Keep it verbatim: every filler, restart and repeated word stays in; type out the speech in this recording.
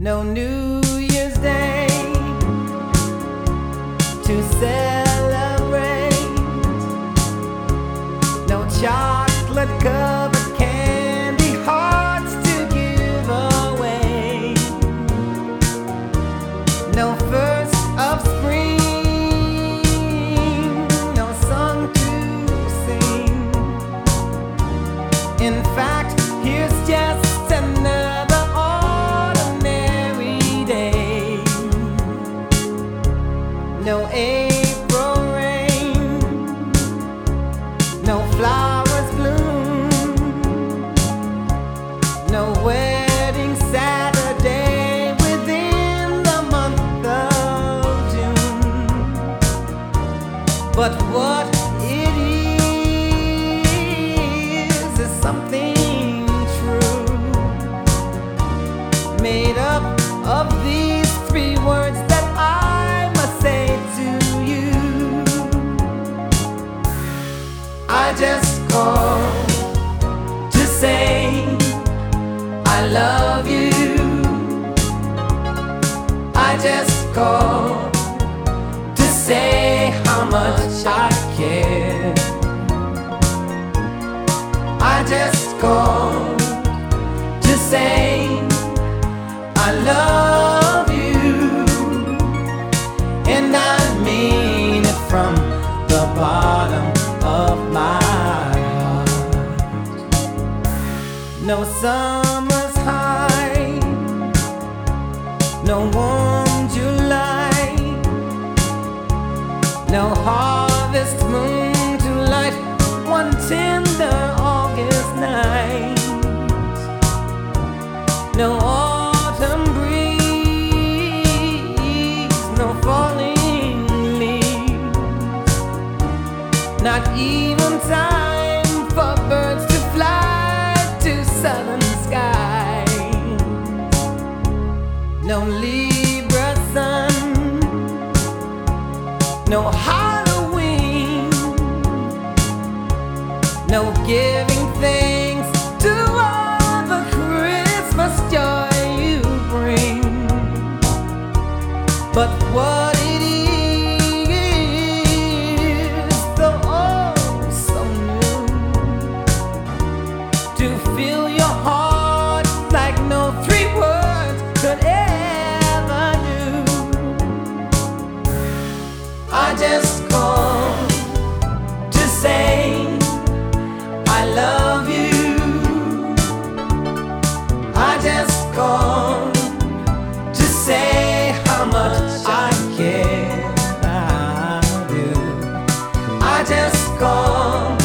No New Year's Day to celebrate, no chocolate covered candy hearts to give away, no first of spring, no song to sing. In fact, here's just another ordinary day. No April rain, no flowers bloom, no wedding Saturday within the month of June. But what it is is something true, made up of these three words that I must say to you. I just called to say I love you. I just called to say how much I care. I just called to say I love you, and I mean it from the bottom of my heart. No summer's high, no warm July, no harvest moon to light one tender August night, no autumn breeze, no falling leaves, not even time for birds to fly to southern skies, no Libra sun, no Halloween, no giving thanks to all the Christmas joy you bring. But what it is, though oh so new, to fill your heart like no three words could ever do. I just called to say I love you. I just called to say how much I care. I do. I just called